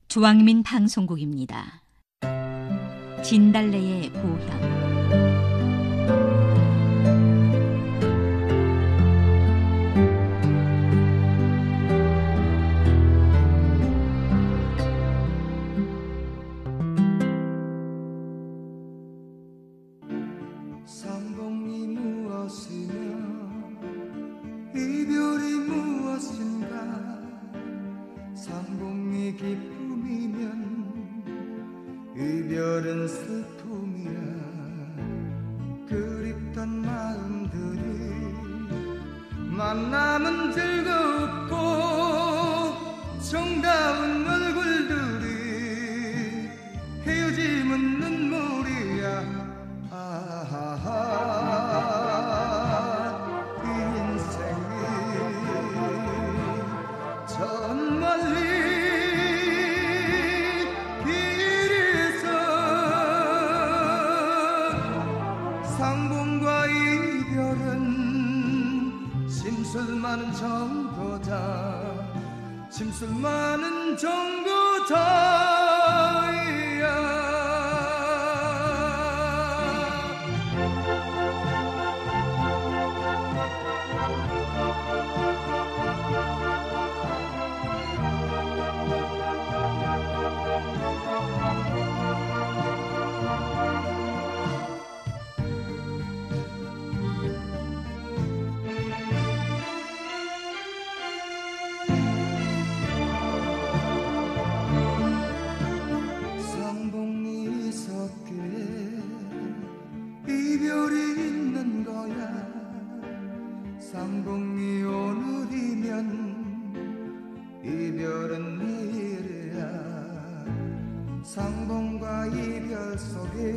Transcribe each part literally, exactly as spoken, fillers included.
주왕민 방송국입니다. 진달래의 고향. 상봉이 무엇이며 이별이 무엇인가. 상봉이 기쁨이면 이별은 슬픔이야. 그립던 마음들이 만남은 즐겁고 정다운 얼굴들이 헤어짐은 눈물이야. 이 인생이 저 멀리 길에서 상봉과 이별은 심술 많은 정거장, 심술 많은 정거장이야. 상봉이 있었기에 이별이 있는 거야. 상봉이 오늘이면 이별은 내일이야. 상봉과 이별 속에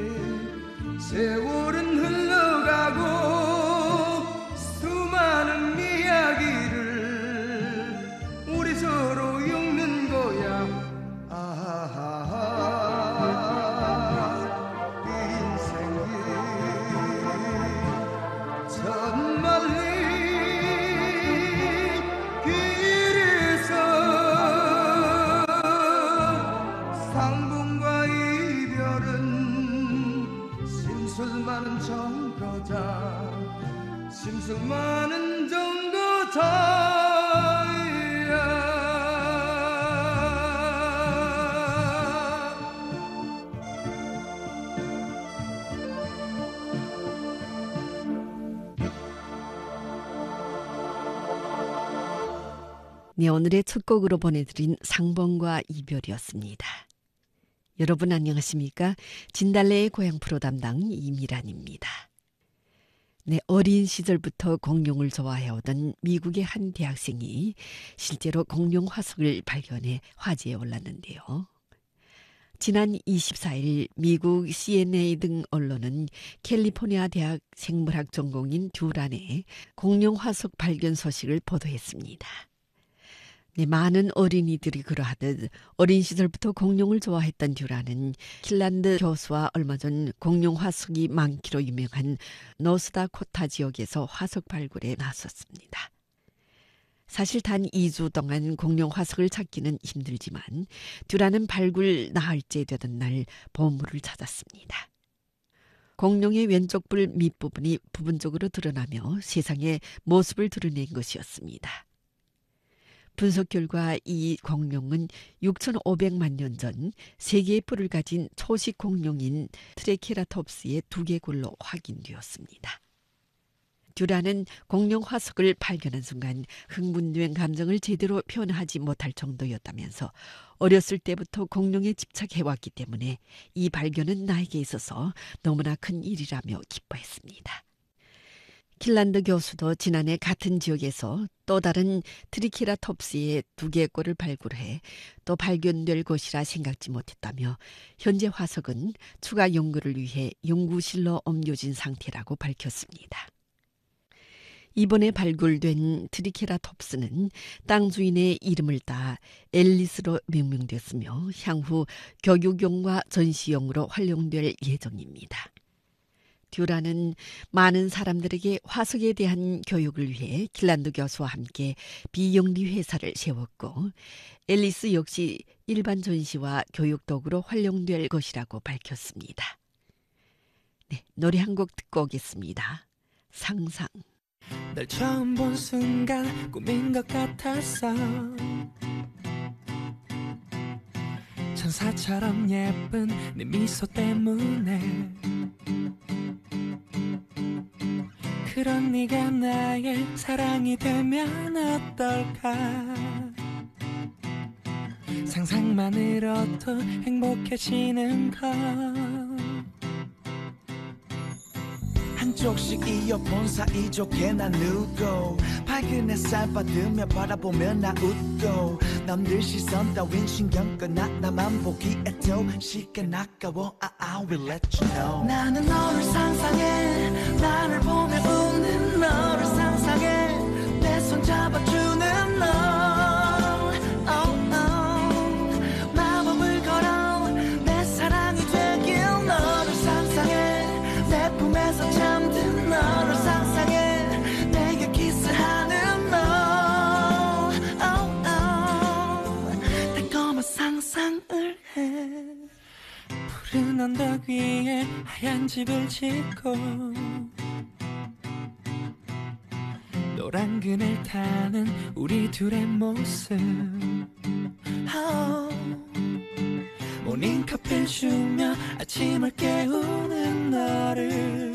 세월은 흘러가고 수많은 이야기를 우리 서로 읽는 거야. 이 인생이 저 멀리 길에서 상봉과 이별은 심술 많은 정거장, 심술 많은 정거장이야. 네, 오늘의 첫 곡으로 보내드린 상봉과 이별이었습니다. 여러분 안녕하십니까? 진달래의 고향 프로 담당 이미란입니다. 네, 어린 시절부터 공룡을 좋아해오던 미국의 한 대학생이 실제로 공룡 화석을 발견해 화제에 올랐는데요. 지난 이십사일 미국 씨엔에이 등 언론은 캘리포니아 대학 생물학 전공인 듀란의 공룡 화석 발견 소식을 보도했습니다. 네, 많은 어린이들이 그러하듯 어린 시절부터 공룡을 좋아했던 듀란은 킬란드 교수와 얼마 전 공룡 화석이 많기로 유명한 노스다코타 지역에서 화석 발굴에 나섰습니다. 사실 단 이 주 동안 공룡 화석을 찾기는 힘들지만 듀란은 발굴 나흘째 되던 날 보물을 찾았습니다. 공룡의 왼쪽 뿔 밑부분이 부분적으로 드러나며 세상의 모습을 드러낸 것이었습니다. 분석 결과 이 공룡은 육천오백만 년 전 세 개의 뿔을 가진 초식 공룡인 트레케라톱스의 두개골로 확인되었습니다. 듀란은 공룡 화석을 발견한 순간 흥분된 감정을 제대로 표현하지 못할 정도였다면서 어렸을 때부터 공룡에 집착해왔기 때문에 이 발견은 나에게 있어서 너무나 큰 일이라며 기뻐했습니다. 킬란드 교수도 지난해 같은 지역에서 또 다른 트리케라톱스의 두개골을 발굴해 또 발견될 것이라 생각지 못했다며 현재 화석은 추가 연구를 위해 연구실로 옮겨진 상태라고 밝혔습니다. 이번에 발굴된 트리케라톱스는 땅 주인의 이름을 따 앨리스로 명명됐으며 향후 교육용과 전시용으로 활용될 예정입니다. 듀라는 많은 사람들에게 화석에 대한 교육을 위해 길란드 교수와 함께 비영리 회사를 세웠고 앨리스 역시 일반 전시와 교육 도구로 활용될 것이라고 밝혔습니다. 네, 노래 한 곡 듣고 오겠습니다. 상상. 널 처음 본 순간 꿈인 것 같았어. 천사처럼 예쁜 네 미소 때문에 그런 네가 나의 사랑이 되면 어떨까. 상상만으로도 행복해지는 것. 한쪽씩 이어폰 사이좋게 나누고 밝은 햇살 받으며 바라보며 나 웃고 남들 시선 따윈 신경 끄나 나만 보기에도 시간 아까워 I, I will let you know. 나는 너를 상상해 나를 보며 웃는 너를 상상해 내 손 잡아주는 너. Oh, oh. 마법을 걸어 내 사랑이 되길 너를 상상해 내 품에서 잠든 너를 상상해 내게 키스하는 너. oh, oh. 달콤한 상상을 해. 푸른 언덕 위에 하얀 집을 짓고 노란 그늘 타는 우리 둘의 모습. oh. 모닝커피를 주며 아침을 깨우는 너를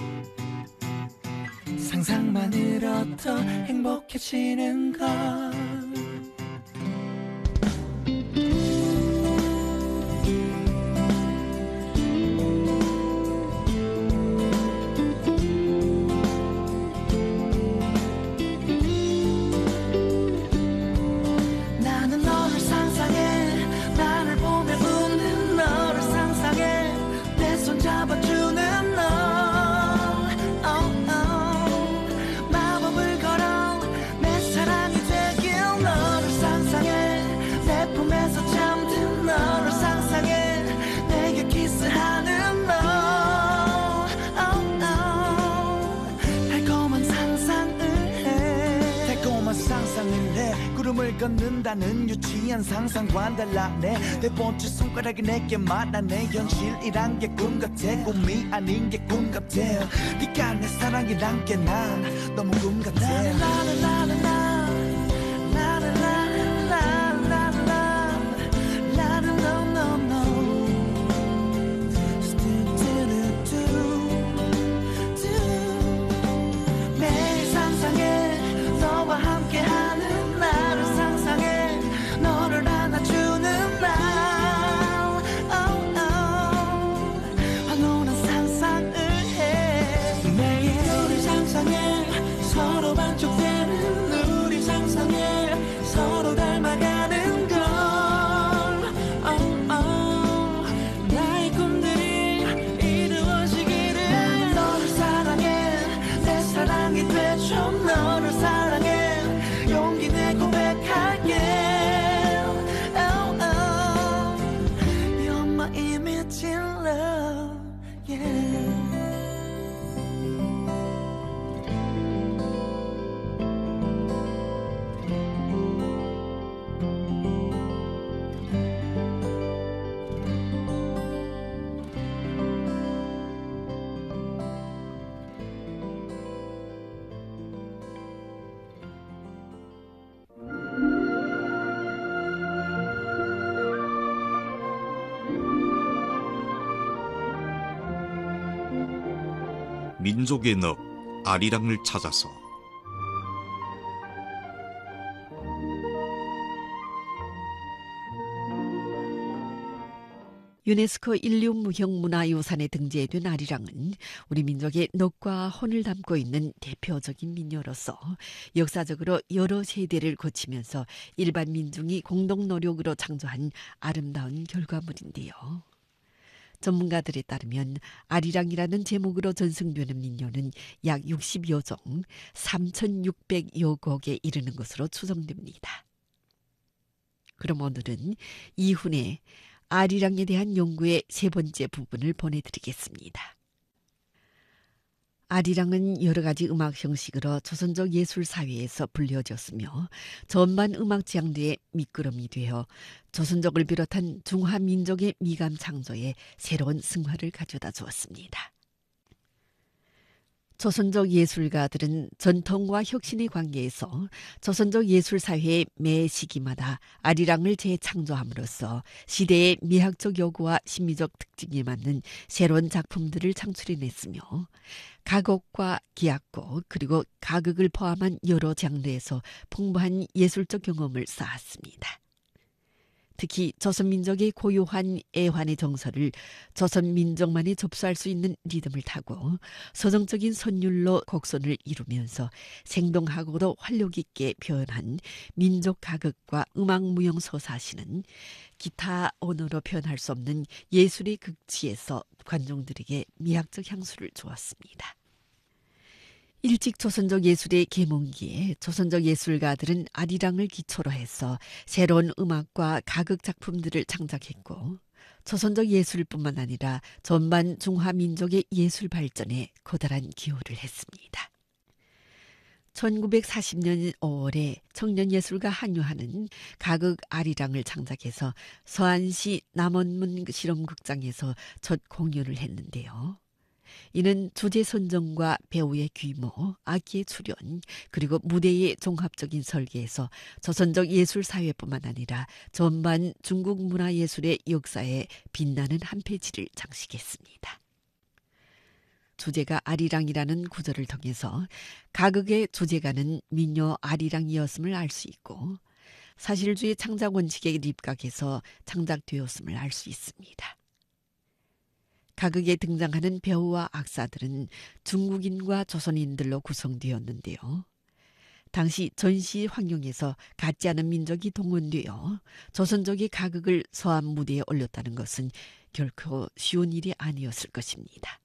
상상만으로도 행복해지는 것. 나는 너를 상상해 나를 보며 웃는 너를 상상해 내 손 잡아주는 너. oh, oh. 마법을 걸어 내 사랑이 되길 너를 상상해 내 품에서 잠든 너를 상상해 내게 키스하는 너. oh, oh. 달콤한 상상을 해. 달콤한 상상을 해. 구름을 걷는다는 유치한 상상과 달라네. 네 번째 손가락이 내게 말하네. 현실이란 게 꿈 같아 꿈이 아닌 게 꿈 같아. 네가 내 사랑이란 게 난 너무 꿈 같아. 라라라라라 매일 상상해 너와 함께하는 나를 상상해 너를 안아주는 날. oh, oh. 황홀한 상상을 해. 매일 우리 상상해 서로 반쪽되는 우리 상상해 서로 닮아가는 걸. oh, oh. 나의 꿈들이 이루어지기를. 나는 너를 사랑해 내 사랑이 되줘 너를 사랑해 용기 내 고백할게. oh, oh. You're my image in love. yeah. 민족의 넋 아리랑을 찾아서. 유네스코 인류무형문화유산에 등재된 아리랑은 우리 민족의 넋과 혼을 담고 있는 대표적인 민요로서 역사적으로 여러 세대를 거치면서 일반 민중이 공동 노력으로 창조한 아름다운 결과물인데요. 전문가들에 따르면 아리랑이라는 제목으로 전승되는 민요는 약 육십여 종 삼천육백여 곡에 이르는 것으로 추정됩니다. 그럼 오늘은 이훈의 아리랑에 대한 연구의 세 번째 부분을 보내드리겠습니다. 아리랑은 여러 가지 음악 형식으로 조선족 예술 사회에서 불려졌으며 전반 음악 장르의 밑거름이 되어 조선족을 비롯한 중화 민족의 미감 창조에 새로운 승화를 가져다 주었습니다. 조선족 예술가들은 전통과 혁신의 관계에서 조선족 예술 사회의 매 시기마다 아리랑을 재창조함으로써 시대의 미학적 요구와 심미적 특징에 맞는 새로운 작품들을 창출해냈으며 가곡과 기악곡 그리고 가극을 포함한 여러 장르에서 풍부한 예술적 경험을 쌓았습니다. 특히 조선민족의 고유한 애환의 정서를 조선민족만이 접수할 수 있는 리듬을 타고 서정적인 선율로 곡선을 이루면서 생동하고도 활력 있게 표현한 민족 가극과 음악 무용 서사시는 기타 언어로 표현할 수 없는 예술의 극치에서 관중들에게 미학적 향수를 주었습니다. 일찍 조선족 예술의 계몽기에 조선족 예술가들은 아리랑을 기초로 해서 새로운 음악과 가극 작품들을 창작했고 조선족 예술뿐만 아니라 전반 중화민족의 예술 발전에 커다란 기여를 했습니다. 천구백사십 년 오월에 청년예술가 한유하는 가극 아리랑을 창작해서 서안시 남원문 실험극장에서 첫 공연을 했는데요. 이는 주제 선정과 배우의 규모, 악기의 출연, 그리고 무대의 종합적인 설계에서 조선족 예술사회뿐만 아니라 전반 중국 문화예술의 역사에 빛나는 한 페이지를 장식했습니다. 주제가 아리랑이라는 구절을 통해서 가극의 주제가는 민요 아리랑이었음을 알 수 있고 사실주의 창작 원칙에 입각해서 창작되었음을 알 수 있습니다. 가극에 등장하는 배우와 악사들은 중국인과 조선인들로 구성되었는데요. 당시 전시 환경에서 같지 않은 민족이 동원되어 조선족의 가극을 서안 무대에 올렸다는 것은 결코 쉬운 일이 아니었을 것입니다.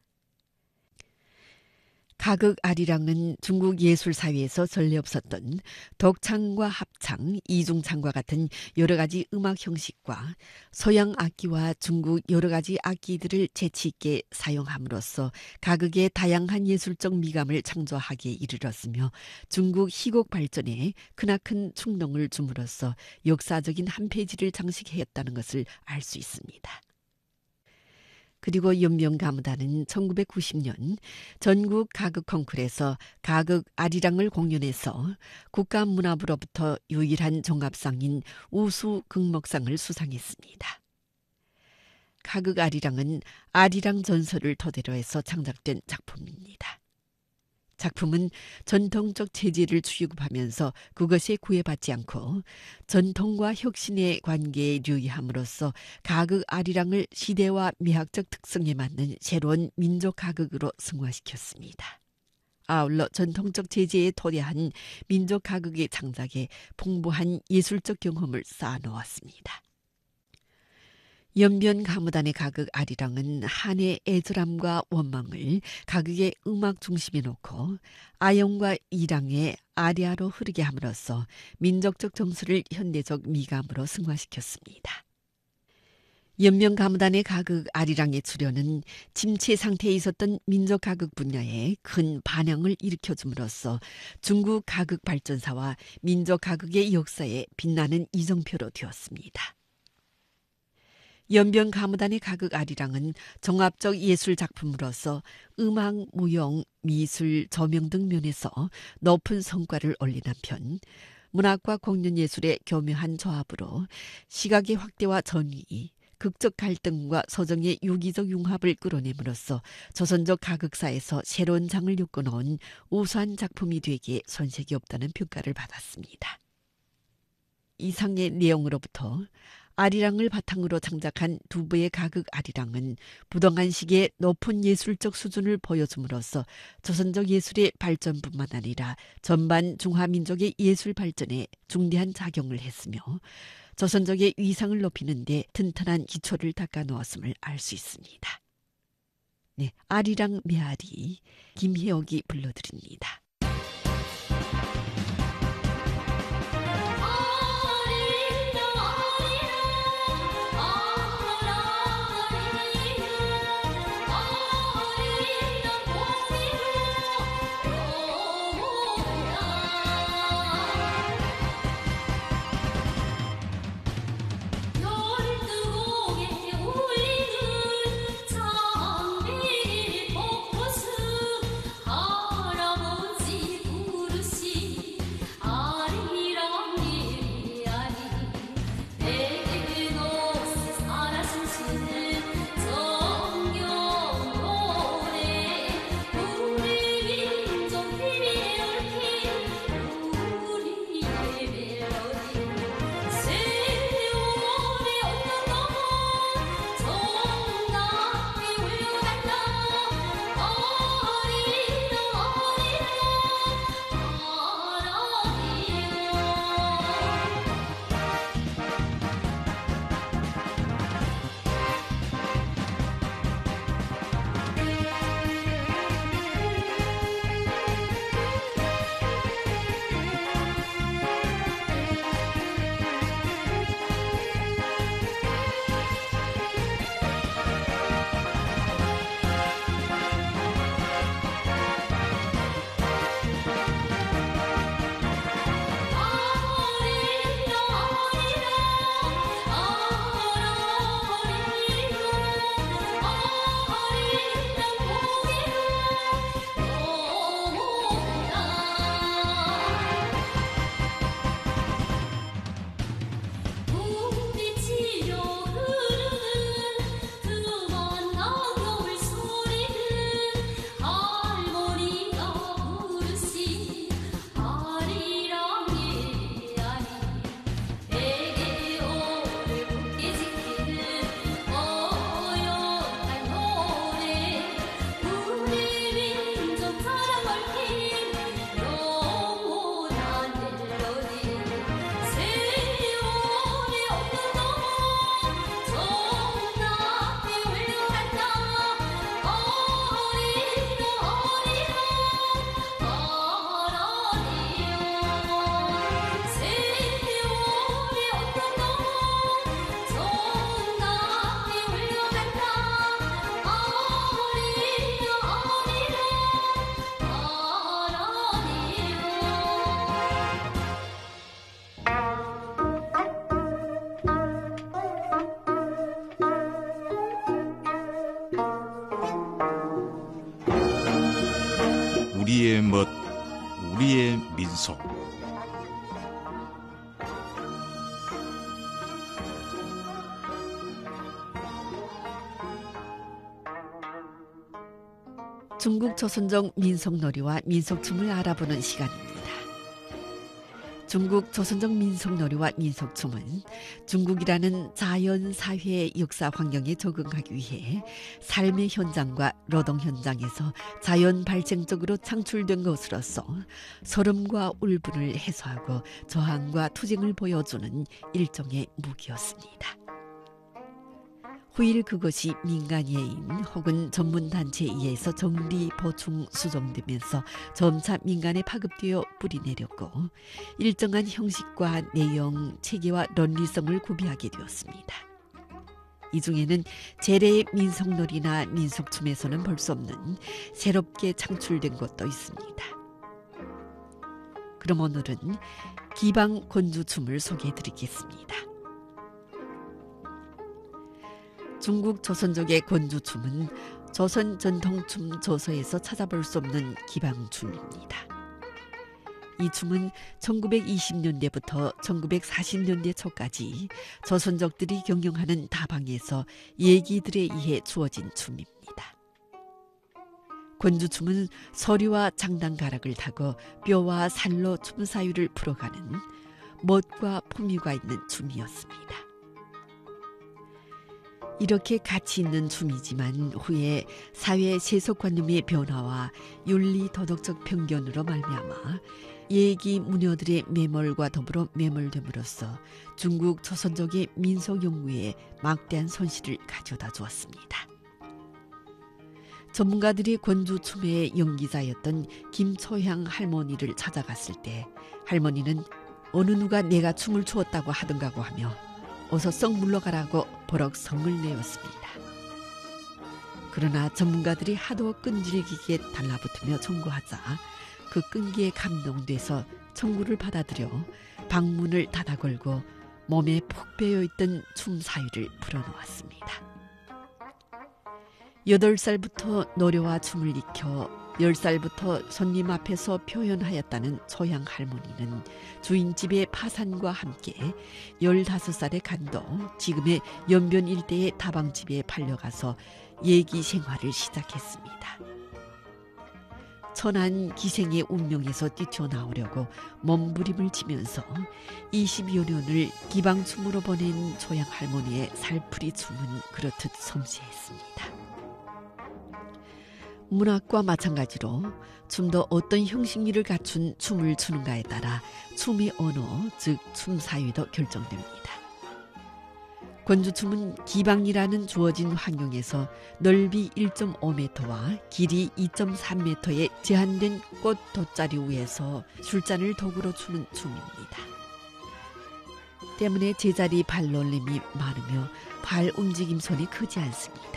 가극 아리랑은 중국 예술사회에서 전례 없었던 독창과 합창, 이중창과 같은 여러 가지 음악 형식과 서양 악기와 중국 여러 가지 악기들을 재치 있게 사용함으로써 가극의 다양한 예술적 미감을 창조하기에 이르렀으며 중국 희곡 발전에 크나큰 충동을 줌으로써 역사적인 한 페이지를 장식했다는 것을 알 수 있습니다. 그리고 연명가무단은 천구백구십 년 전국 가극 콩쿠르에서 가극 아리랑을 공연해서 국가문화부로부터 유일한 종합상인 우수 극목상을 수상했습니다. 가극 아리랑은 아리랑 전설을 토대로 해서 창작된 작품입니다. 작품은 전통적 재질을 취급하면서 그것에 구애받지 않고 전통과 혁신의 관계에 유의함으로써 가극 아리랑을 시대와 미학적 특성에 맞는 새로운 민족 가극으로 승화시켰습니다. 아울러 전통적 재질에 토대한 민족 가극의 창작에 풍부한 예술적 경험을 쌓아놓았습니다. 연변 가무단의 가극 아리랑은 한의 애절함과 원망을 가극의 음악 중심에 놓고 아영과 이랑의 아리아로 흐르게 함으로써 민족적 정서를 현대적 미감으로 승화시켰습니다. 연변 가무단의 가극 아리랑의 출연은 침체 상태에 있었던 민족 가극 분야에 큰 반향을 일으켜줌으로써 중국 가극 발전사와 민족 가극의 역사에 빛나는 이정표로 되었습니다. 연변 가무단의 가극 아리랑은 종합적 예술 작품으로서 음악, 무용, 미술, 조명 등 면에서 높은 성과를 올린 한편 문학과 공연예술의 교묘한 조합으로 시각의 확대와 전위, 극적 갈등과 서정의 유기적 융합을 끌어냄으로써 조선족 가극사에서 새로운 장을 엮어놓은 우수한 작품이 되기에 손색이 없다는 평가를 받았습니다. 이상의 내용으로부터 아리랑을 바탕으로 창작한 두 부의 가극 아리랑은 부동한 시기에 높은 예술적 수준을 보여줌으로써 조선족 예술의 발전뿐만 아니라 전반 중화민족의 예술 발전에 중대한 작용을 했으며 조선족의 위상을 높이는 데 튼튼한 기초를 닦아 놓았음을 알 수 있습니다. 네, 아리랑 메아리 김혜옥이 불러드립니다. Oh 우리의 민속. 중국 조선족 민속놀이와 민속춤을 알아보는 시간입니다. 중국 조선족 민속놀이와 민속춤은 중국이라는 자연 사회 역사 환경에 적응하기 위해 삶의 현장과 노동 현장에서 자연 발생적으로 창출된 것으로서 서름과 울분을 해소하고 저항과 투쟁을 보여주는 일종의 무기였습니다. 후일 그것이 민간예인 혹은 전문단체에 의해서 정리, 보충, 수정되면서 점차 민간에 파급되어 뿌리내렸고 일정한 형식과 내용, 체계와論리성을 구비하게 되었습니다. 이 중에는 재래의 민속놀이나 민속춤에서는 볼 수 없는 새롭게 창출된 것도 있습니다. 그럼 오늘은 기방 권주춤을 소개해드리겠습니다. 중국 조선족의 권주춤은 조선 전통춤 조서에서 찾아볼 수 없는 기방춤입니다. 이 춤은 천구백이십 년대부터 천구백사십 년대 초까지 조선족들이 경영하는 다방에서 예기들에 의해 주어진 춤입니다. 권주춤은 소리와 장단가락을 타고 뼈와 살로 춤사위를 풀어가는 멋과 품위가 있는 춤이었습니다. 이렇게 가치 있는 춤이지만 후에 사회 세속관념의 변화와 윤리 도덕적 편견으로 말미암아 예기 무녀들의 매몰과 더불어 매몰됨으로써 중국 조선족의 민속 연구에 막대한 손실을 가져다 주었습니다. 전문가들이 권주춤의 연기자였던 김초향 할머니를 찾아갔을 때 할머니는 어느 누가 내가 춤을 추었다고 하던가고 하며 어서 썩 물러가라고 버럭 성을 내었습니다. 그러나 전문가들이 하도 끈질기게 달라붙으며 청구하자 그 끈기에 감동돼서 청구를 받아들여 방문을 닫아 걸고 몸에 푹 배어있던 춤 사위를 풀어놓았습니다. 여덟 살부터 노래와 춤을 익혀 열 살부터 손님 앞에서 표현하였다는 초향 할머니는 주인집의 파산과 함께 열다섯 살의 간도 지금의 연변 일대의 다방집에 팔려가서 예기 생활을 시작했습니다. 천한 기생의 운명에서 뛰쳐나오려고 몸부림을 치면서 이십여 년을 기방춤으로 보낸 초향 할머니의 살풀이 춤은 그렇듯 섬세했습니다. 문학과 마찬가지로 춤도 어떤 형식미를 갖춘 춤을 추는가에 따라 춤의 언어, 즉 춤사위도 결정됩니다. 권주춤은 기방이라는 주어진 환경에서 넓이 일 점 오 미터와 길이 이 점 삼 미터의 제한된 꽃 돗자리 위에서 술잔을 도구로 추는 춤입니다. 때문에 제자리 발놀림이 많으며 발 움직임 손이 크지 않습니다.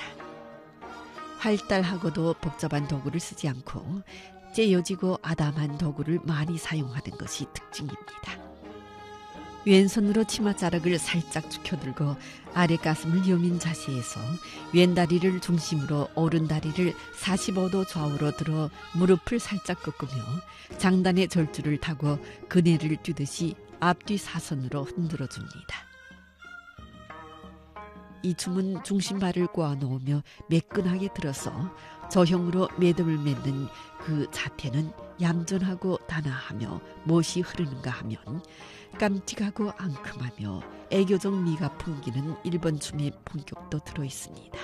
활달하고도 복잡한 도구를 쓰지 않고 째여지고 아담한 도구를 많이 사용하는 것이 특징입니다. 왼손으로 치맛자락을 살짝 축혀들고 아래 가슴을 여민 자세에서 왼다리를 중심으로 오른다리를 사십오 도 좌우로 들어 무릎을 살짝 꺾으며 장단의 절주를 타고 그네를 뛰듯이 앞뒤 사선으로 흔들어줍니다. 이 춤은 중심발을 꼬아놓으며 매끈하게 들어서 저형으로 매듭을 맺는 그 자태는 얌전하고 단아하며 무엇이 흐르는가 하면 깜찍하고 앙큼하며 애교적 미가 풍기는 일본 춤의 본격도 들어있습니다.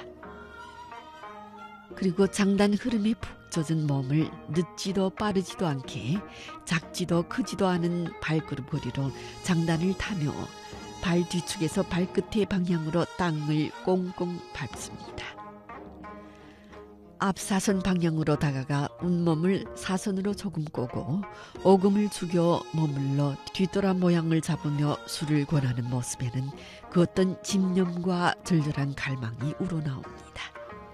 그리고 장단 흐름에 푹 젖은 몸을 늦지도 빠르지도 않게 작지도 크지도 않은 발걸음거리로 장단을 타며 발 뒤축에서 발끝의 방향으로 땅을 꽁꽁 밟습니다. 앞 사선 방향으로 다가가 온몸을 사선으로 조금 꼬고 오금을 죽여 머물러 뒤돌아 모양을 잡으며 술을 권하는 모습에는 그 어떤 집념과 절절한 갈망이 우러나옵니다.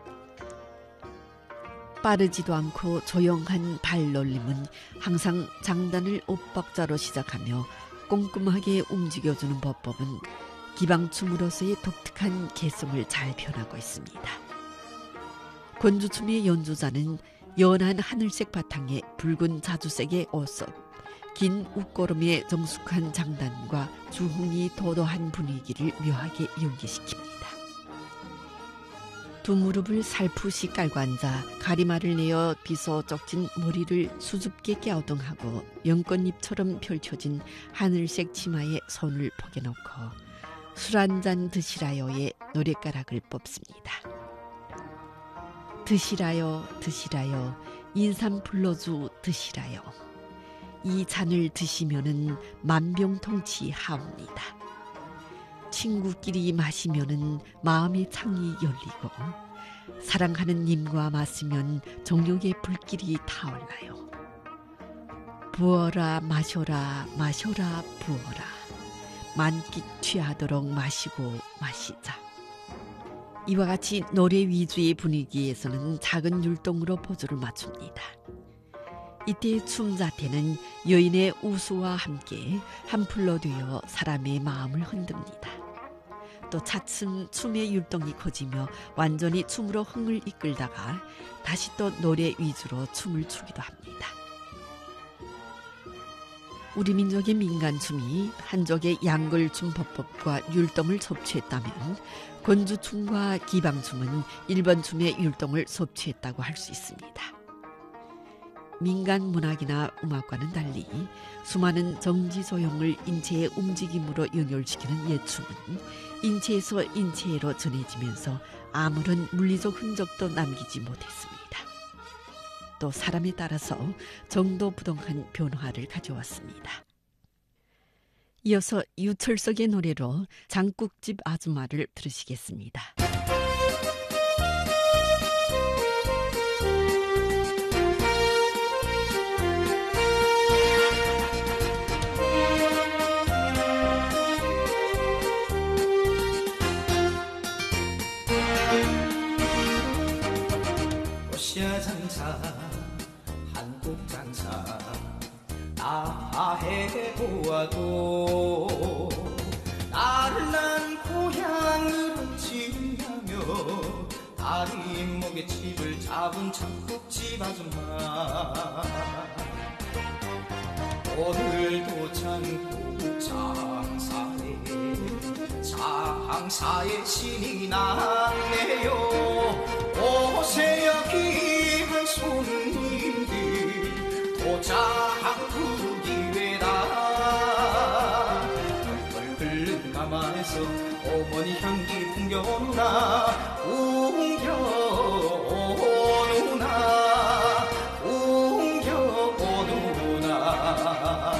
빠르지도 않고 조용한 발놀림은 항상 장단을 엇박자로 시작하며 꼼꼼하게 움직여주는 법법은 기방춤으로서의 독특한 개성을 잘 표현하고 있습니다. 권주춤의 연주자는 연한 하늘색 바탕에 붉은 자주색의 옷속, 긴 웃고름의 정숙한 장단과 주홍이 도도한 분위기를 묘하게 연기시킵니다. 두 무릎을 살푸시 깔고 앉아 가리마를 내어 빗어 적진 머리를 수줍게 갸우뚱하고 연꽃잎처럼 펼쳐진 하늘색 치마에 손을 포개놓고 술 한잔 드시라요의 노랫가락을 뽑습니다. 드시라요 드시라요 인삼 불러주 드시라요. 이 잔을 드시면은 만병통치하옵니다. 친구끼리 마시면은 마음의 창이 열리고 사랑하는 님과 마시면 정욕의 불길이 타올라요. 부어라 마셔라 마셔라 부어라. 만끽 취하도록 마시고 마시자. 이와 같이 노래 위주의 분위기에서는 작은 율동으로 포즈를 맞춥니다. 이때의 춤 자태는 여인의 우수와 함께 한풀로 되어 사람의 마음을 흔듭니다. 또 차츰 춤의 율동이 커지며 완전히 춤으로 흥을 이끌다가 다시 또 노래 위주로 춤을 추기도 합니다. 우리 민족의 민간춤이 한족의 양걸춤 법법과 율동을 섭취했다면 권주춤과 기방춤은 일본 춤의 율동을 섭취했다고 할 수 있습니다. 민간 문학이나 음악과는 달리 수많은 정지소용을 인체의 움직임으로 연결시키는 예춤은 인체에서 인체로 전해지면서 아무런 물리적 흔적도 남기지 못했습니다. 또 사람에 따라서 정도부동한 변화를 가져왔습니다. 이어서 유철석의 노래로 장국집 아줌마를 들으시겠습니다. 러시아 장사 한국 장사 다 해보아도 나를 난 고향으로 지으며 다리 목에 집을 잡은 장국집 아줌마 오늘도 장국 장사에 장사의 신이 났네요. 오세요 귀한 손님들 도장국 기회다. 펄펄 끓는 가마에서 어머니 향기 풍겨오나 풍겨오누나 풍겨오누나.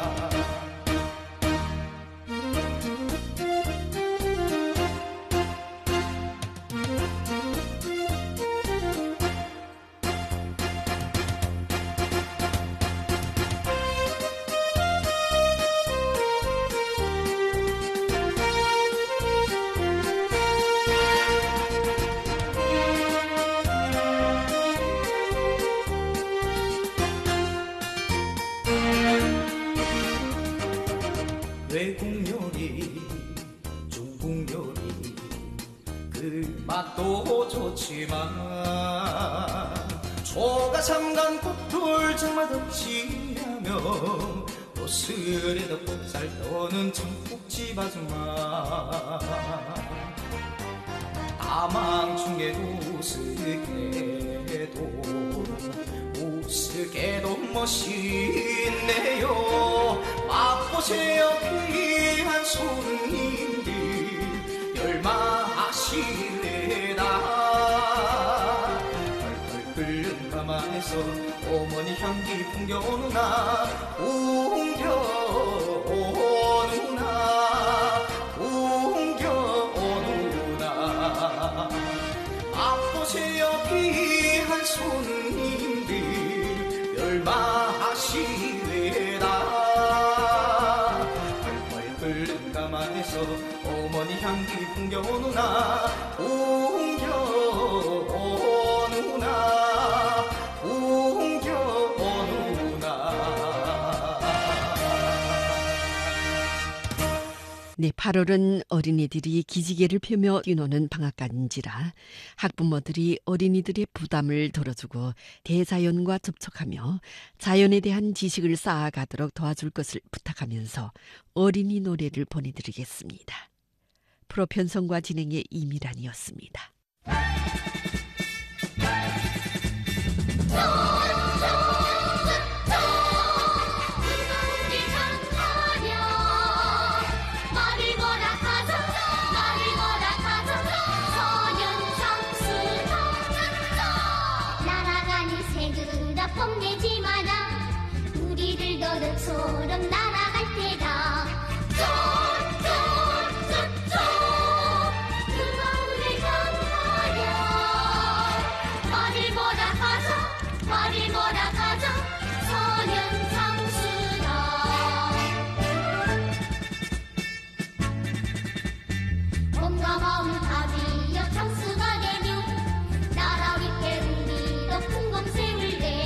외국 요리, 중국 요리 그 맛도 좋지만 초가 삼간국돌 장마다 지나며 보슬에다 볶살 떠는 청국집 아줌마 다망충에도 우스개도 우스개도 멋있네요. 맛보세요 귀한 손님들 열마하시래다. 펄펄 끓는 가마에서 어머니 향기 풍겨오누나 풍겨오누나 풍겨오누나. 맛보세요 귀한 손님들 열마하시래다. 가마에서 어머니 향기 풍겨오누나 풍겨오누나 풍겨오누나. 네, 팔월은 어린이들이 기지개를 펴며 뛰노는 방학간인지라 학부모들이 어린이들의 부담을 덜어주고 대자연과 접촉하며 자연에 대한 지식을 쌓아가도록 도와줄 것을 부탁하면서 어린이 노래를 보내드리겠습니다. 프로 편성과 진행의 이미란이었습니다. 뽐내지 마라 우리들 너는 소름 날아갈 때다 쫀쫀쫀쫀 그마을에 향하여 말을 뭐라 가자 말을 뭐라 가자 소년 장수다 몸과 마음 다비어 장수가 되며 나라 위에 우리도 큰 검색을 내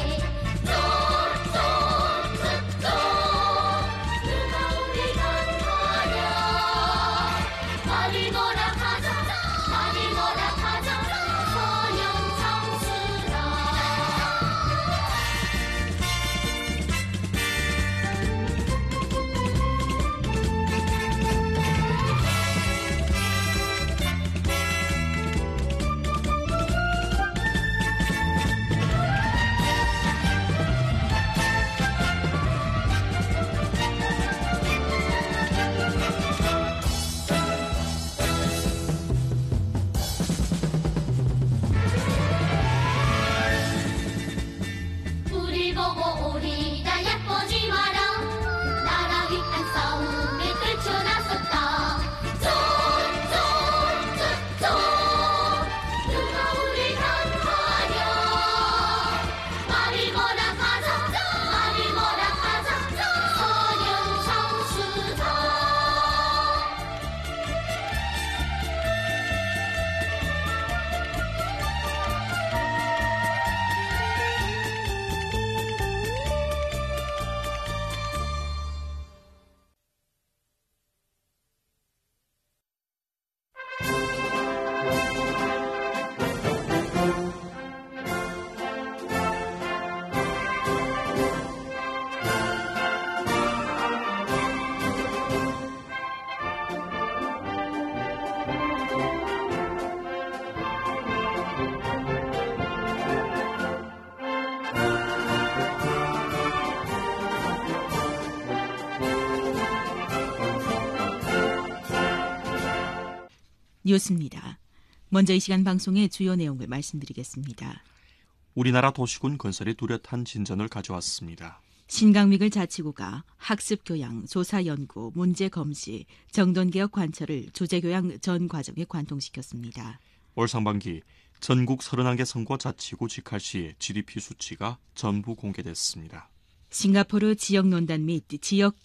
뉴스입니다. 먼저 이 시간 방송의 주요 내용을 말씀드리겠습니다. 우리나라 도시군 건설에 뚜렷한 진전을 가져왔습니다. 신강미글 자치구가 학습교양, 조사연구, 문제검시, 정돈개혁 관철을 조제교양 전 과정에 관통시켰습니다. 올 상반기 전국 서른한 개 성과 자치구 직할시의 지디피 수치가 전부 공개됐습니다. 싱가포르 지역논단 및 지역